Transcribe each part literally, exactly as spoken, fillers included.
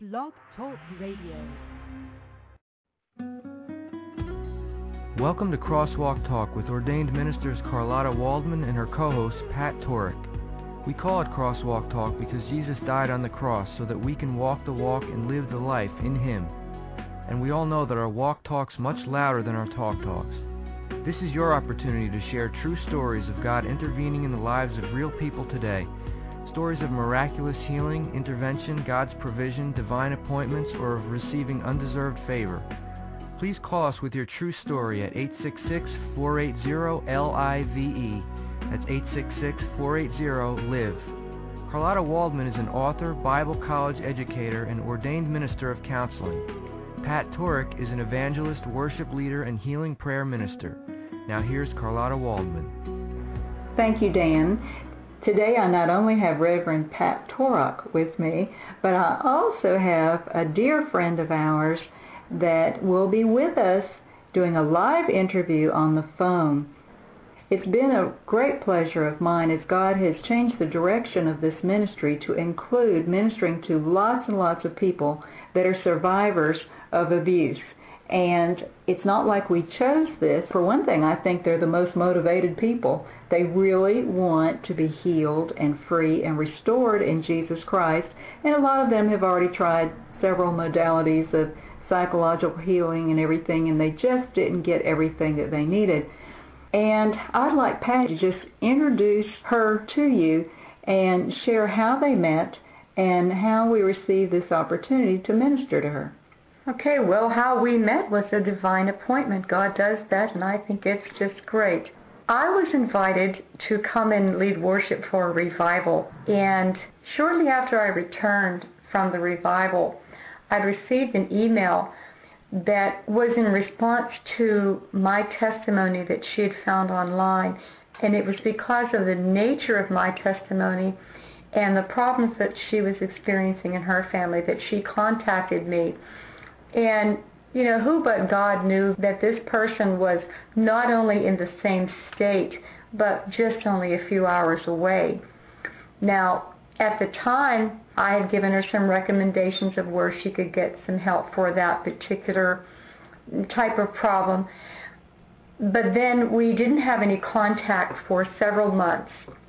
Blog Talk Radio. Welcome to Crosswalk Talk with ordained ministers Carlotta Waldman and her co-host Pat Torek. We call it Crosswalk Talk because Jesus died on the cross so that we can walk the walk and live the life in Him. And we all know that our walk talk's much louder than our talk talks. This is your opportunity to share true stories of God intervening in the lives of real people today. Stories of miraculous healing, intervention, God's provision, divine appointments, or of receiving undeserved favor. Please call us with your true story at eight six six, four eight zero, L I V E. That's eight six six, four eight zero, L I V E. Carlotta Waldman is an author, Bible college educator, and ordained minister of counseling. Pat Torek is an evangelist, worship leader, and healing prayer minister. Now here's Carlotta Waldman. Thank you, Dan. Today I not only have Reverend Pat Torek with me, but I also have a dear friend of ours that will be with us doing a live interview on the phone. It's been a great pleasure of mine as God has changed the direction of this ministry to include ministering to lots and lots of people that are survivors of abuse. And it's not like we chose this. For one thing, I think they're the most motivated people. They really want to be healed and free and restored in Jesus Christ. And a lot of them have already tried several modalities of psychological healing and everything, and they just didn't get everything that they needed. And I'd like Pat to just introduce her to you and share how they met and how we received this opportunity to minister to her. Okay, well, how we met was a divine appointment. God does that, and I think it's just great. I was invited to come and lead worship for a revival, and shortly after I returned from the revival, I'd received an email that was in response to my testimony that she had found online, and it was because of the nature of my testimony and the problems that she was experiencing in her family that she contacted me. And, you know, who but God knew that this person was not only in the same state, but just only a few hours away. Now, at the time, I had given her some recommendations of where she could get some help for that particular type of problem. But then we didn't have any contact for several months.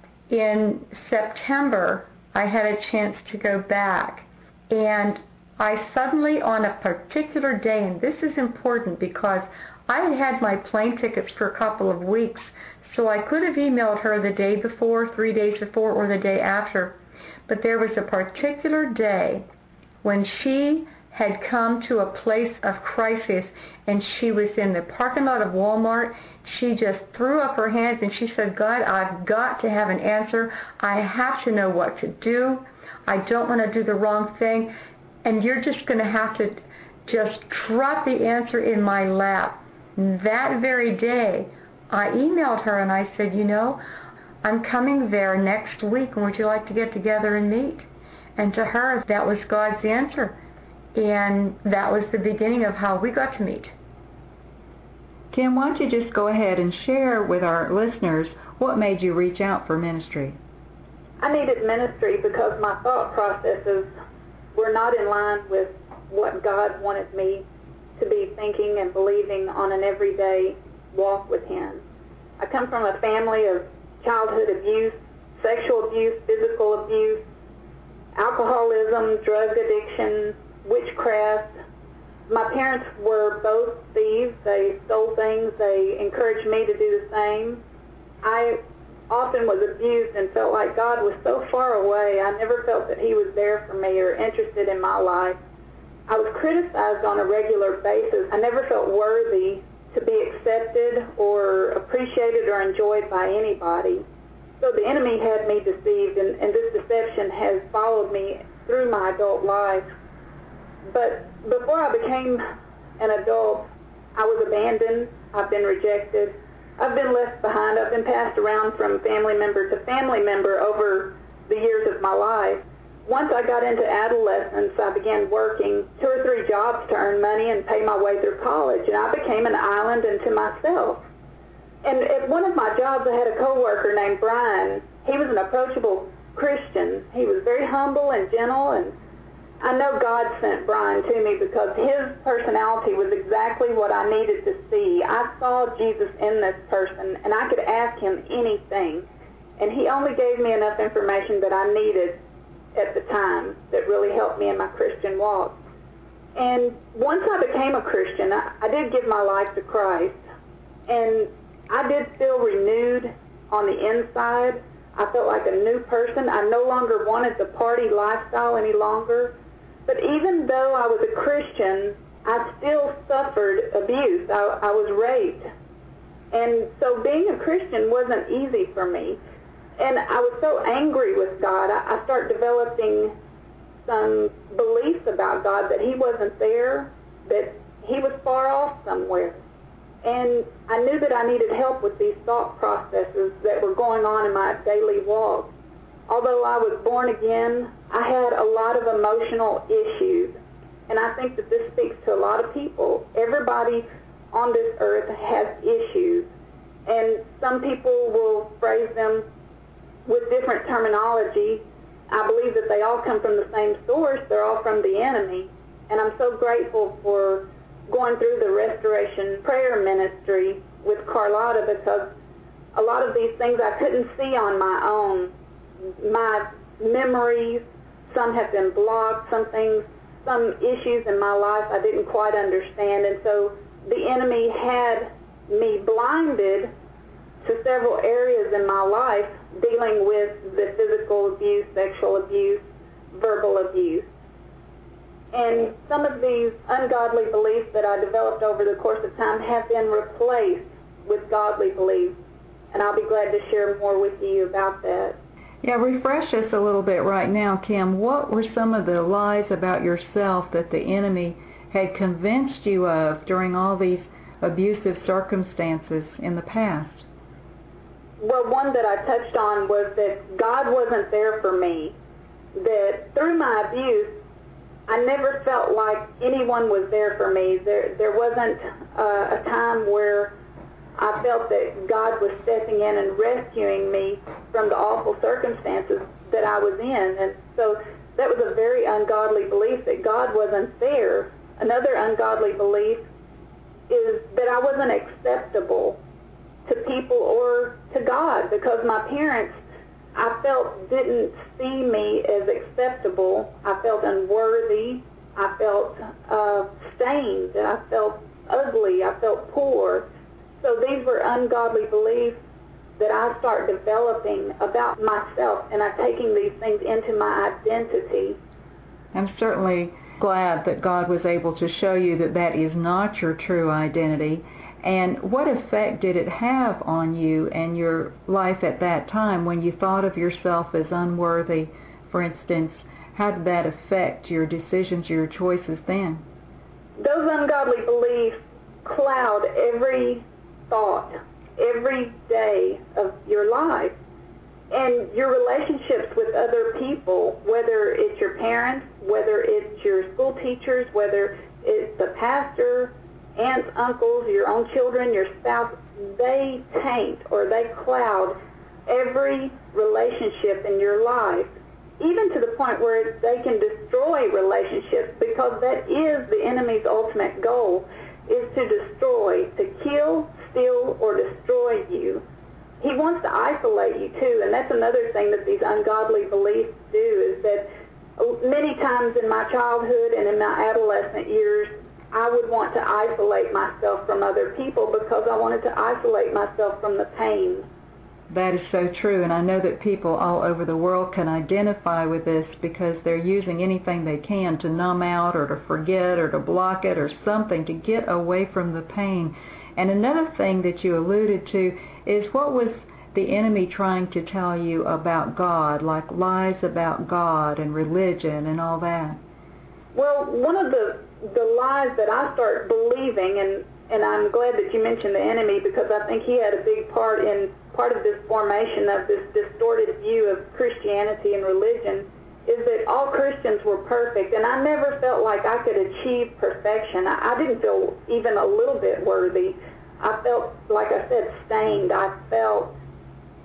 In September, I had a chance to go back, and I suddenly, on a particular day, and this is important because I had had my plane tickets for a couple of weeks, so I could have emailed her the day before, three days before, or the day after. But there was a particular day when she had come to a place of crisis, and she was in the parking lot of Walmart. She just threw up her hands and she said, God, I've got to have an answer. I have to know what to do. I don't want to do the wrong thing. And you're just going to have to just drop the answer in my lap. That very day, I emailed her and I said, you know, I'm coming there next week, and would you like to get together and meet? And to her, that was God's answer. And that was the beginning of how we got to meet. Kim, why don't you just go ahead and share with our listeners what made you reach out for ministry? I needed ministry because my thought processes were not in line with what God wanted me to be thinking and believing on an everyday walk with Him. I come from a family of childhood abuse, sexual abuse, physical abuse, alcoholism, drug addiction, witchcraft. My parents were both thieves. They stole things. They encouraged me to do the same. I often was abused and felt like God was so far away. I never felt that He was there for me or interested in my life. I was criticized on a regular basis. I never felt worthy to be accepted or appreciated or enjoyed by anybody. So the enemy had me deceived, and, and this deception has followed me through my adult life. But before I became an adult, I was abandoned. I've been rejected. I've been left behind. I've been passed around from family member to family member over the years of my life. Once I got into adolescence, I began working two or three jobs to earn money and pay my way through college, and I became an island unto myself. And at one of my jobs, I had a coworker named Brian. He was an approachable Christian. He was very humble and gentle, and I know God sent Brian to me because his personality was exactly what I needed to see. I saw Jesus in this person, and I could ask him anything. And he only gave me enough information that I needed at the time that really helped me in my Christian walk. And once I became a Christian, I, I did give my life to Christ. And I did feel renewed on the inside. I felt like a new person. I no longer wanted the party lifestyle any longer. But even though I was a Christian, I still suffered abuse. I, I was raped. And so being a Christian wasn't easy for me. And I was so angry with God, I, I started developing some beliefs about God, that he wasn't there, that he was far off somewhere. And I knew that I needed help with these thought processes that were going on in my daily walk. Although I was born again, I had a lot of emotional issues. And I think that this speaks to a lot of people. Everybody on this earth has issues. And some people will phrase them with different terminology. I believe that they all come from the same source. They're all from the enemy. And I'm so grateful for going through the Restoration Prayer Ministry with Carlotta, because a lot of these things I couldn't see on my own. My memories, some have been blocked, some things, some issues in my life I didn't quite understand. And so the enemy had me blinded to several areas in my life, dealing with the physical abuse, sexual abuse, verbal abuse. And some of these ungodly beliefs that I developed over the course of time have been replaced with godly beliefs. And I'll be glad to share more with you about that. Yeah, refresh us a little bit right now, Kim. What were some of the lies about yourself that the enemy had convinced you of during all these abusive circumstances in the past? Well, one that I touched on was that God wasn't there for me, that through my abuse, I never felt like anyone was there for me. There, there wasn't uh, a time where I felt that God was stepping in and rescuing me from the awful circumstances that I was in. And so that was a very ungodly belief, that God wasn't there. Another ungodly belief is that I wasn't acceptable to people or to God, because my parents, I felt, didn't see me as acceptable. I felt unworthy. I felt uh, stained. I felt ugly. I felt poor. So these were ungodly beliefs that I start developing about myself, and I'm taking these things into my identity. I'm certainly glad that God was able to show you that that is not your true identity. And what effect did it have on you and your life at that time when you thought of yourself as unworthy, for instance? How did that affect your decisions, your choices then? Those ungodly beliefs cloud every thought, every day of your life. And your relationships with other people, whether it's your parents, whether it's your school teachers, whether it's the pastor, aunts, uncles, your own children, your spouse, they taint or they cloud every relationship in your life, even to the point where they can destroy relationships, because that is the enemy's ultimate goal, is to destroy, to kill, steal, or destroy you. He wants to isolate you too, and that's another thing that these ungodly beliefs do, is that many times in my childhood and in my adolescent years, I would want to isolate myself from other people because I wanted to isolate myself from the pain. That is so true, and I know that people all over the world can identify with this because they're using anything they can to numb out or to forget or to block it or something to get away from the pain. And another thing that you alluded to is, what was the enemy trying to tell you about God, like lies about God and religion and all that? Well, one of the the lies that I start believing, and, and I'm glad that you mentioned the enemy, because I think he had a big part in part of this formation of this distorted view of Christianity and religion, is that all Christians were perfect, and I never felt like I could achieve perfection. I, I didn't feel even a little bit worthy. I felt, like I said, stained. I felt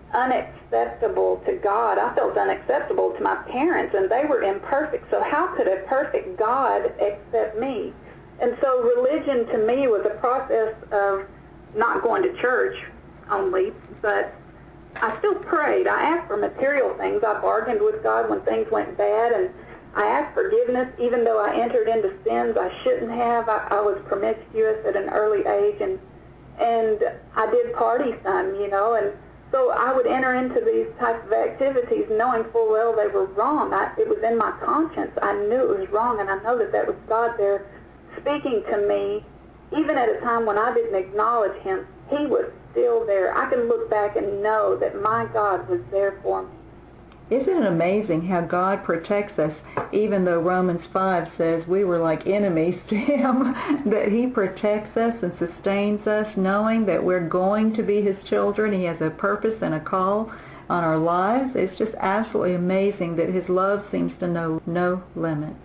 unacceptable to God. I felt unacceptable to my parents, and they were imperfect. So how could a perfect God accept me? And so religion to me was a process of not going to church only, but I still prayed. I asked for material things. I bargained with God when things went bad, and I asked forgiveness even though I entered into sins I shouldn't have. I, I was promiscuous at an early age, and and I did party some, you know, and so I would enter into these types of activities knowing full well they were wrong. I, it was in my conscience. I knew it was wrong, and I know that that was God there speaking to me. Even at a time when I didn't acknowledge Him, He was still there. I can look back and know that my God was there for me. Isn't it amazing how God protects us, even though Romans five says we were like enemies to Him, that He protects us and sustains us, knowing that we're going to be His children. He has a purpose and a call on our lives. It's just absolutely amazing that His love seems to know no limits.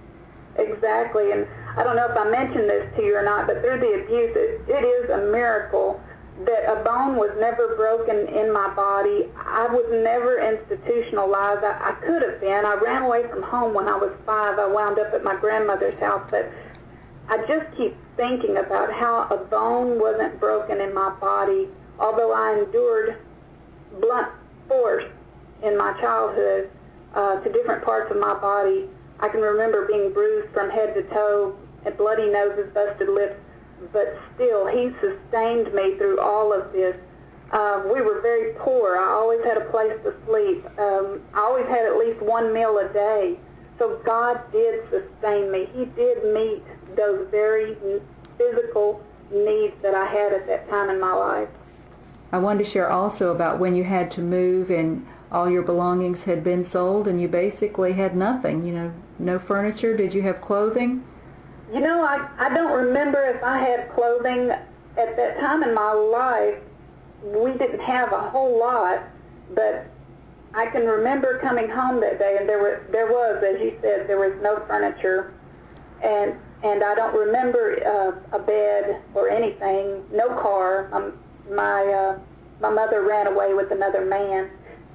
Exactly, and I don't know if I mentioned this to you or not, but through the abuse, it, it is a miracle that a bone was never broken in my body. I was never institutionalized. I, I could have been. I ran away from home when I was five. I wound up at my grandmother's house, but I just keep thinking about how a bone wasn't broken in my body, although I endured blunt force in my childhood uh, to different parts of my body. I can remember being bruised from head to toe and bloody noses, busted lips, but still, He sustained me through all of this. Um, we were very poor. I always had a place to sleep. Um, I always had at least one meal a day. So God did sustain me. He did meet those very physical needs that I had at that time in my life. I wanted to share also about when you had to move and all your belongings had been sold and you basically had nothing, you know, no furniture. Did you have clothing? You know, I, I don't remember if I had clothing at that time in my life. We didn't have a whole lot, but I can remember coming home that day, and there was, there was, as you said, there was no furniture, and and I don't remember uh, a bed or anything, no car. Um, my uh, my mother ran away with another man.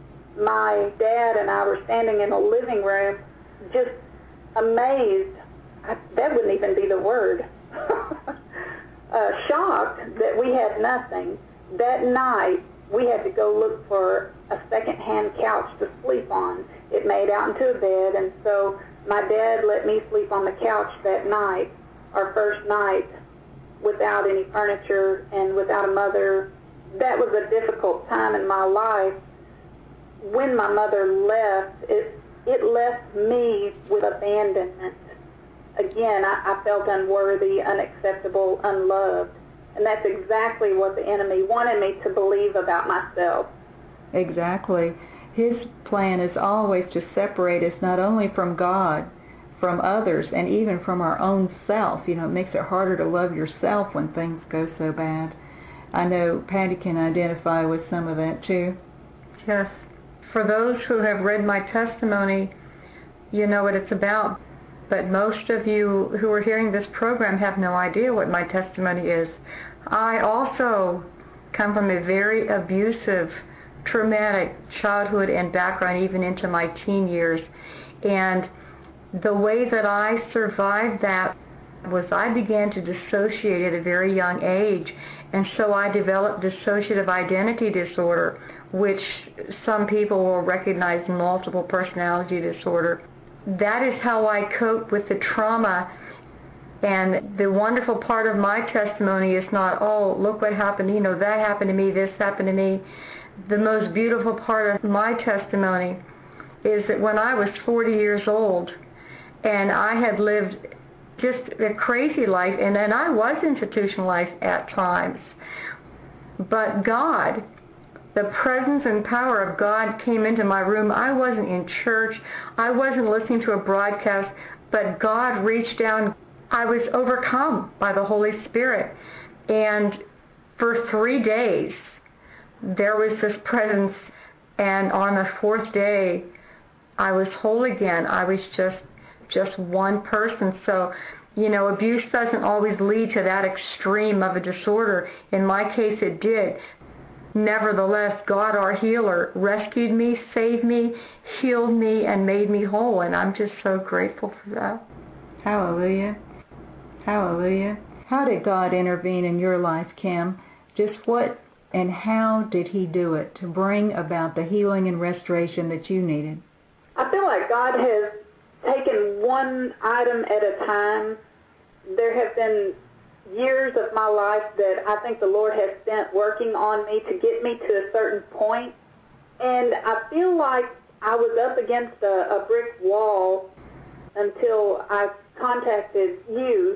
My dad and I were standing in the living room, just amazed. I, that wouldn't even be the word. uh, shocked that we had nothing. That night, we had to go look for a second-hand couch to sleep on. It made out into a bed, and so my dad let me sleep on the couch that night, our first night, without any furniture and without a mother. That was a difficult time in my life. When my mother left, it, it left me with abandonment. Again, I, I felt unworthy, unacceptable, unloved. And that's exactly what the enemy wanted me to believe about myself. Exactly. His plan is always to separate us not only from God, from others, and even from our own self. You know, it makes it harder to love yourself when things go so bad. I know Patty can identify with some of that too. Yes. For those who have read my testimony, you know what it's about. But most of you who are hearing this program have no idea what my testimony is. I also come from a very abusive, traumatic childhood and background, even into my teen years. And the way that I survived that was I began to dissociate at a very young age. And so I developed dissociative identity disorder, which some people will recognize multiple personality disorder. That is how I cope with the trauma. And the wonderful part of my testimony is not, oh, look what happened, you know, that happened to me, this happened to me. The most beautiful part of my testimony is that when I was forty years old and I had lived just a crazy life, and then I was institutionalized at times, but God, the presence and power of God came into my room. I wasn't in church. I wasn't listening to a broadcast, but God reached down. I was overcome by the Holy Spirit. And for three days, there was this presence. And on the fourth day, I was whole again. I was just, just one person. So, you know, abuse doesn't always lead to that extreme of a disorder. In my case, it did. nevertheless, God, our healer, rescued me, saved me, healed me, and made me whole, and I'm just so grateful for that. Hallelujah. Hallelujah. How did God intervene in your life, Kim? Just what and how did He do it to bring about the healing and restoration that you needed? I feel like God has taken one item at a time. There have been years of my life that I think the Lord has spent working on me to get me to a certain point. And I feel like I was up against a, a brick wall until I contacted you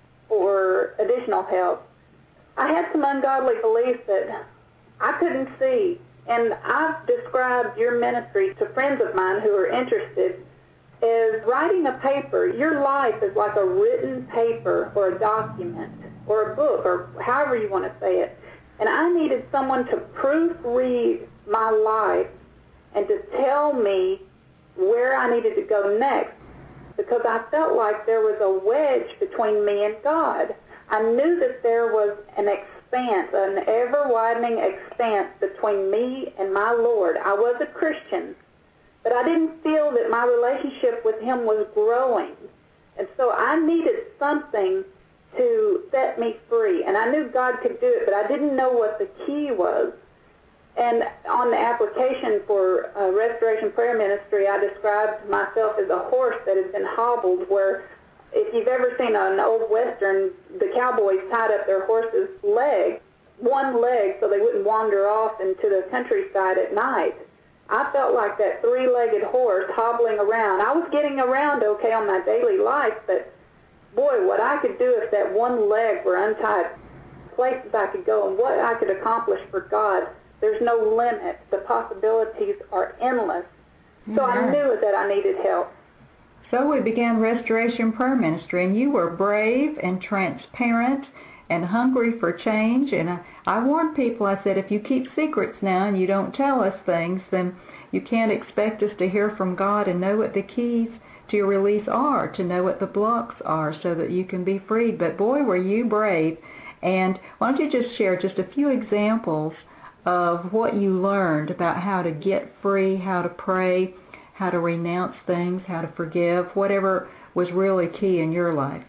for additional help. I had some ungodly beliefs that I couldn't see. And I've described your ministry to friends of mine who are interested as writing a paper. Your life is like a written paper or a document or a book or however you want to say it. And I needed someone to proofread my life and to tell me where I needed to go next, because I felt like there was a wedge between me and God. I knew that there was an expanse, an ever-widening expanse between me and my Lord. I was a Christian, but I didn't feel that my relationship with Him was growing. And so I needed something to set me free. And I knew God could do it, but I didn't know what the key was. And on the application for uh, Restoration Prayer Ministry, I described myself as a horse that has been hobbled, where if you've ever seen an old Western, the cowboys tied up their horse's leg, one leg, so they wouldn't wander off into the countryside at night. I felt like that three-legged horse hobbling around. I was getting around okay on my daily life, but boy, what I could do if that one leg were untied, places I could go and what I could accomplish for God, there's no limit. The possibilities are endless. So mm-hmm. I knew that I needed help. So we began Restoration Prayer Ministry, and you were brave and transparent and hungry for change. And I, I warned people, I said, if you keep secrets now and you don't tell us things, then you can't expect us to hear from God and know what the keys to your release are, to know what the blocks are so that you can be freed. But boy, were you brave. And why don't you just share just a few examples of what you learned about how to get free, how to pray, how to renounce things, how to forgive, whatever was really key in your life.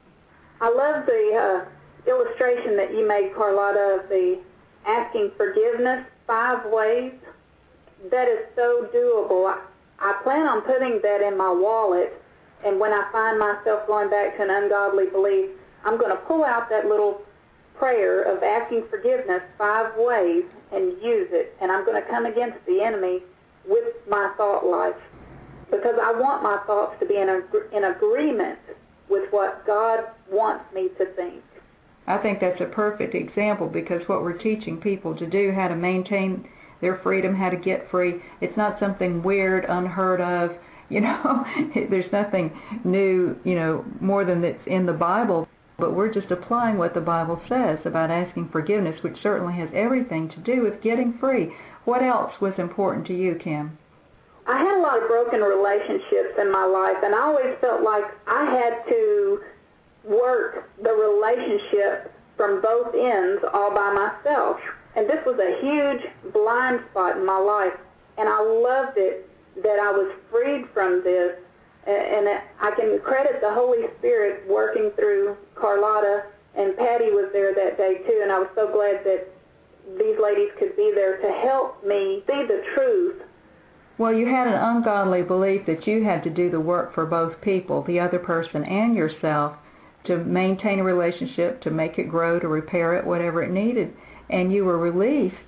I love the uh, illustration that you made, Carlotta, of the asking forgiveness five ways. That is so doable. I, I plan on putting that in my wallet, and when I find myself going back to an ungodly belief, I'm going to pull out that little prayer of asking forgiveness five ways and use it, and I'm going to come against the enemy with my thought life, because I want my thoughts to be in, a, in agreement with what God wants me to think. I think that's a perfect example, because what we're teaching people to do, how to maintain their freedom, how to get free, it's not something weird, unheard of, you know, there's nothing new, you know, more than that's in the Bible, but we're just applying what the Bible says about asking forgiveness, which certainly has everything to do with getting free. What else was important to you, Kim? I had a lot of broken relationships in my life, and I always felt like I had to work the relationship from both ends all by myself. And this was a huge blind spot in my life, and I loved it that I was freed from this. And I can credit the Holy Spirit working through Carlotta, and Patty was there that day too, and I was so glad that these ladies could be there to help me see the truth. Well, you had an ungodly belief that you had to do the work for both people, the other person and yourself, to maintain a relationship, to make it grow, to repair it, whatever it needed. And you were released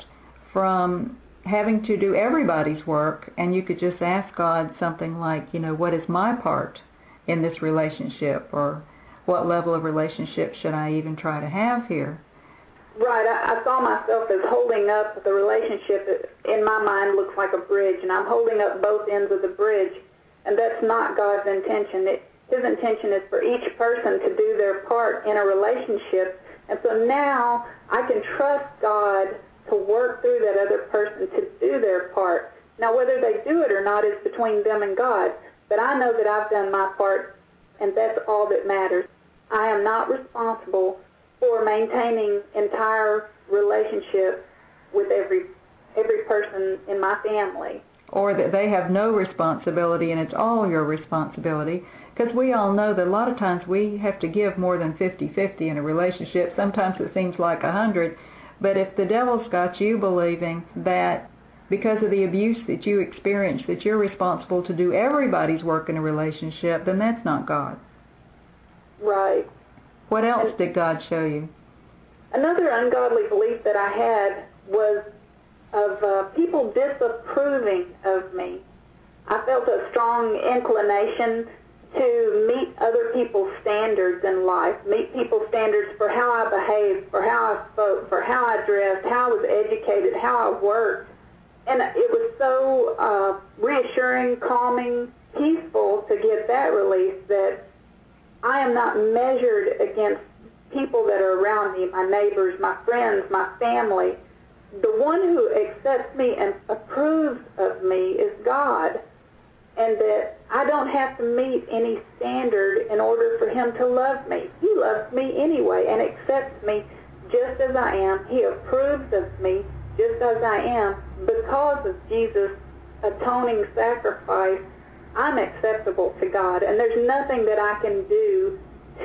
from having to do everybody's work, and you could just ask God something like, you know, what is my part in this relationship, or what level of relationship should I even try to have here? Right. I, I saw myself as holding up the relationship that in my mind looks like a bridge, and I'm holding up both ends of the bridge, and that's not God's intention. It, His intention is for each person to do their part in a relationship, and so now I can trust God to work through that other person to do their part. Now, whether they do it or not is between them and God, but I know that I've done my part, and that's all that matters. I am not responsible for maintaining entire relationship with every every person in my family. Or that they have no responsibility and it's all your responsibility. Because we all know that a lot of times we have to give more than fifty-fifty in a relationship. Sometimes it seems like a hundred. But if the devil's got you believing that because of the abuse that you experienced, that you're responsible to do everybody's work in a relationship, then that's not God. Right. What else and did God show you? Another ungodly belief that I had was of uh, people disapproving of me. I felt a strong inclination to meet other people's standards in life, meet people's standards for how I behaved, for how I spoke, for how I dressed, how I was educated, how I worked. And it was so uh, reassuring, calming, peaceful to get that release that I am not measured against people that are around me, my neighbors, my friends, my family. The one who accepts me and approves of me is God, and that I don't have to meet any standard in order for him to love me. He loves me anyway and accepts me just as I am. He approves of me just as I am. Because of Jesus' atoning sacrifice, I'm acceptable to God, and there's nothing that I can do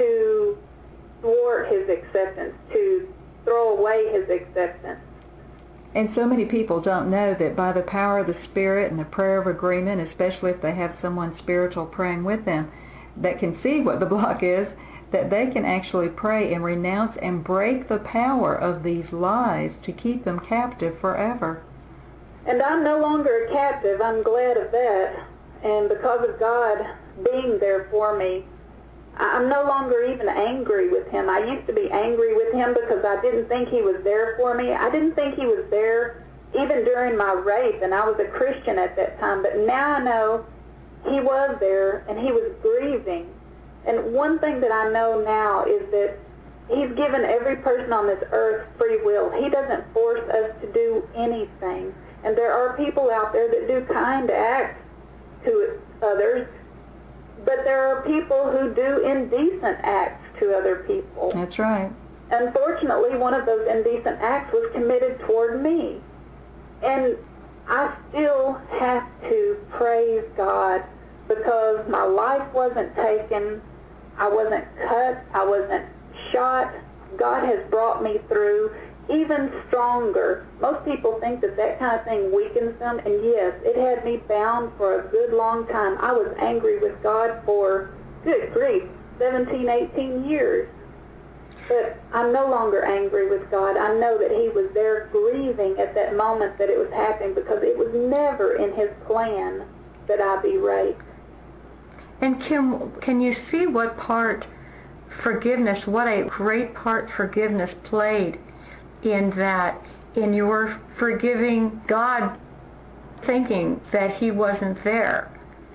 to thwart his acceptance, to throw away his acceptance. And so many people don't know that by the power of the Spirit and the prayer of agreement, especially if they have someone spiritual praying with them that can see what the block is, that they can actually pray and renounce and break the power of these lies to keep them captive forever. And I'm no longer a captive. I'm glad of that. And because of God being there for me, I'm no longer even angry with him. I used to be angry with him because I didn't think he was there for me. I didn't think he was there even during my rape, and I was a Christian at that time. But now I know he was there, and he was grieving. And one thing that I know now is that he's given every person on this earth free will. He doesn't force us to do anything. And there are people out there that do kind acts to others, but there are people who do indecent acts to other people. That's right. Unfortunately, one of those indecent acts was committed toward me. And I still have to praise God because my life wasn't taken, I wasn't cut, I wasn't shot. God has brought me through even stronger. Most people think that that kind of thing weakens them, and yes, it had me bound for a good long time. I was angry with God for, good grief, seventeen, eighteen years. But I'm no longer angry with God. I know that he was there grieving at that moment that it was happening because it was never in his plan that I be raped. And Kim, can you see what part forgiveness, what a great part forgiveness played in that, in your forgiving God, thinking that he wasn't there,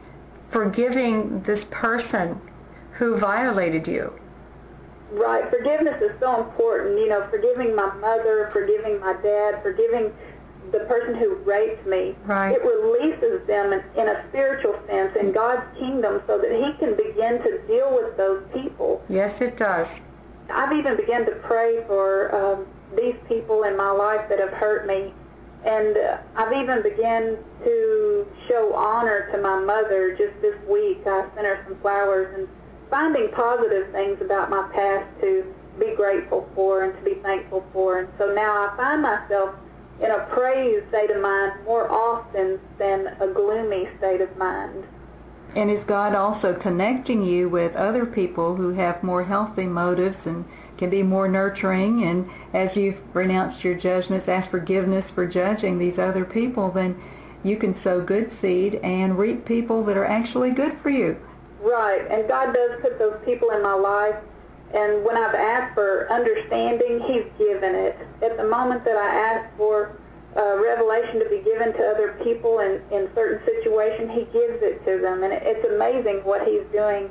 forgiving this person who violated you? Right. Forgiveness is so important. You know, forgiving my mother, forgiving my dad, forgiving the person who raped me. Right. It releases them in, in a spiritual sense in God's kingdom so that he can begin to deal with those people. Yes, it does. I've even begun to pray for um, these people in my life that have hurt me. And uh, I've even begun to show honor to my mother just this week. I sent her some flowers and finding positive things about my past to be grateful for and to be thankful for. And so now I find myself in a praise state of mind more often than a gloomy state of mind. And is God also connecting you with other people who have more healthy motives and can be more nurturing? And as you've renounced your judgments, ask forgiveness for judging these other people, then you can sow good seed and reap people that are actually good for you. Right, and God does put those people in my life, and when I've asked for understanding, he's given it. At the moment that I ask for uh, revelation to be given to other people in, in certain situations, he gives it to them, and it's amazing what he's doing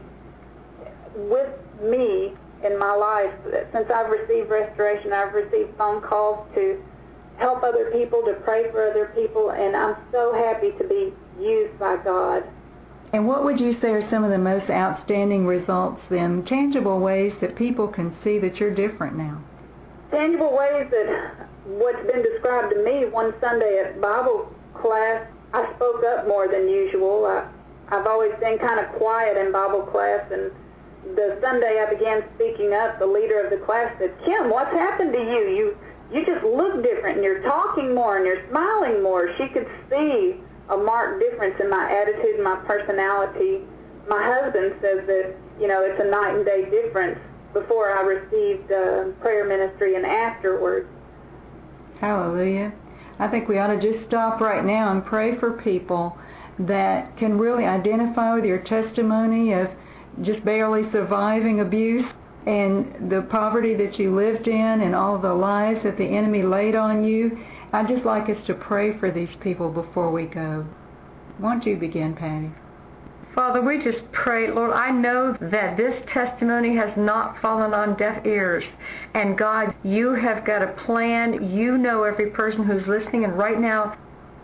with me in my life. Since I've received restoration, I've received phone calls to help other people, to pray for other people, and I'm so happy to be used by God. And what would you say are some of the most outstanding results then, tangible ways that people can see that you're different now? Tangible ways that what's been described to me, one Sunday at Bible class, I spoke up more than usual. I, I've always been kind of quiet in Bible class, and the Sunday I began speaking up, the leader of the class said, "Kim, what's happened to you? You you just look different, and you're talking more, and you're smiling more." She could see a marked difference in my attitude and my personality. My husband says that, you know, it's a night and day difference before I received uh, prayer ministry and afterwards. Hallelujah. I think we ought to just stop right now and pray for people that can really identify with your testimony of just barely surviving abuse and the poverty that you lived in and all the lies that the enemy laid on you. I'd just like us to pray for these people before we go. Why don't you begin, Patty? Father, we just pray, Lord, I know that this testimony has not fallen on deaf ears. And God, you have got a plan. You know every person who's listening. And right now,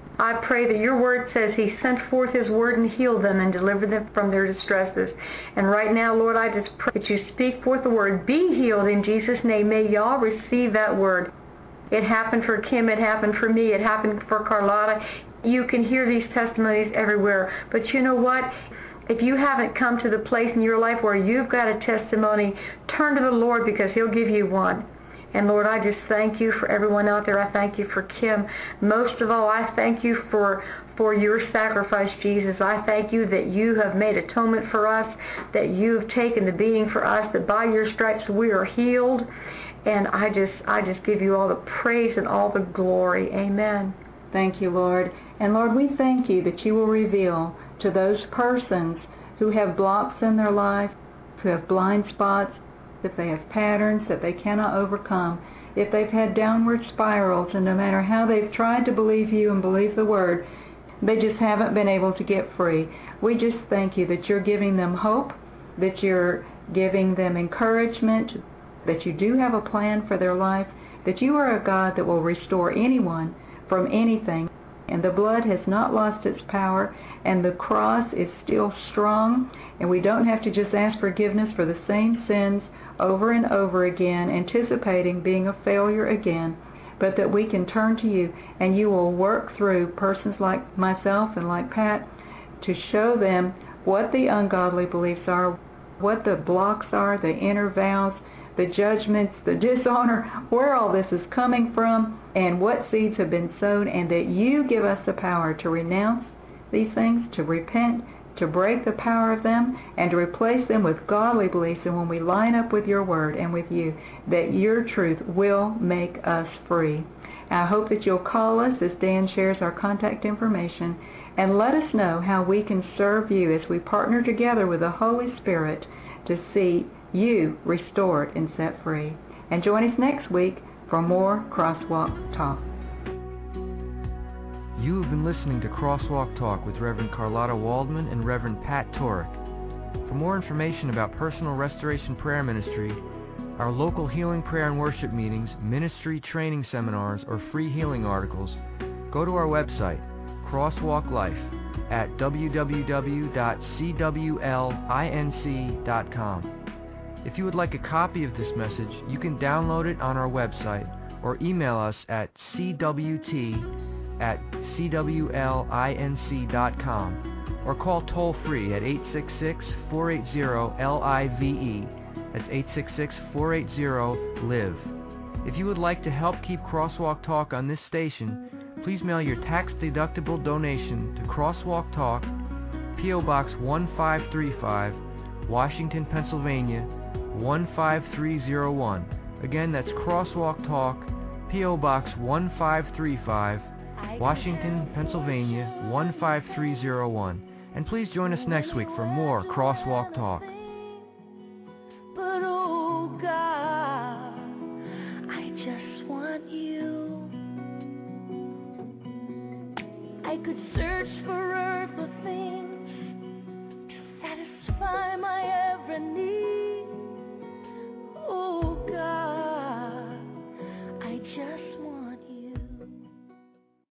I pray that your word says he sent forth his word and healed them and delivered them from their distresses. And right now, Lord, I just pray that you speak forth the word. Be healed in Jesus' name. May y'all receive that word. It happened for Kim. It happened for me. It happened for Carlotta. You can hear these testimonies everywhere. But you know what? If you haven't come to the place in your life where you've got a testimony, turn to the Lord, because he'll give you one. And Lord, I just thank you for everyone out there. I thank you for Kim. Most of all, I thank you for for your sacrifice, Jesus. I thank you that you have made atonement for us, that you've taken the beating for us, that by your stripes we are healed. And I just I just give you all the praise and all the glory. Amen. Thank you, Lord. And Lord, we thank you that you will reveal to those persons who have blocks in their life, who have blind spots, if they have patterns that they cannot overcome, if they've had downward spirals, and no matter how they've tried to believe you and believe the word, they just haven't been able to get free. We just thank you that you're giving them hope, that you're giving them encouragement, that you do have a plan for their life, that you are a God that will restore anyone from anything. And the blood has not lost its power, and the cross is still strong, and we don't have to just ask forgiveness for the same sins over and over again, anticipating being a failure again, but that we can turn to you, and you will work through persons like myself and like Pat to show them what the ungodly beliefs are, what the blocks are, the inner vows, the judgments, the dishonor, where all this is coming from, and what seeds have been sown, and that you give us the power to renounce these things, to repent, to break the power of them, and to replace them with godly beliefs. And when we line up with your word and with you, that your truth will make us free. I hope that you'll call us as Dan shares our contact information, and let us know how we can serve you as we partner together with the Holy Spirit to see you restored and set free. And join us next week for more Crosswalk Talk. You have been listening to Crosswalk Talk with Reverend Carlotta Waldman and Reverend Pat Torek. For more information about Personal Restoration Prayer Ministry, our local healing prayer and worship meetings, ministry training seminars, or free healing articles, go to our website, Crosswalk Life, at w w w dot c w l inc dot com. If you would like a copy of this message, you can download it on our website or email us at c w t at c w l inc dot com or call toll-free at eight six six, four eight zero, L I V E. That's eight six six, four eight zero, L I V E. If you would like to help keep Crosswalk Talk on this station, please mail your tax-deductible donation to Crosswalk Talk, P O Box one five three five, Washington, Pennsylvania, one five three zero one. Again, that's Crosswalk Talk, P O Box one five three five, Washington, Pennsylvania, one five three zero one. And please join us next week for more Crosswalk Talk. But oh God, I just want you. I could search for earthly things to satisfy my every need.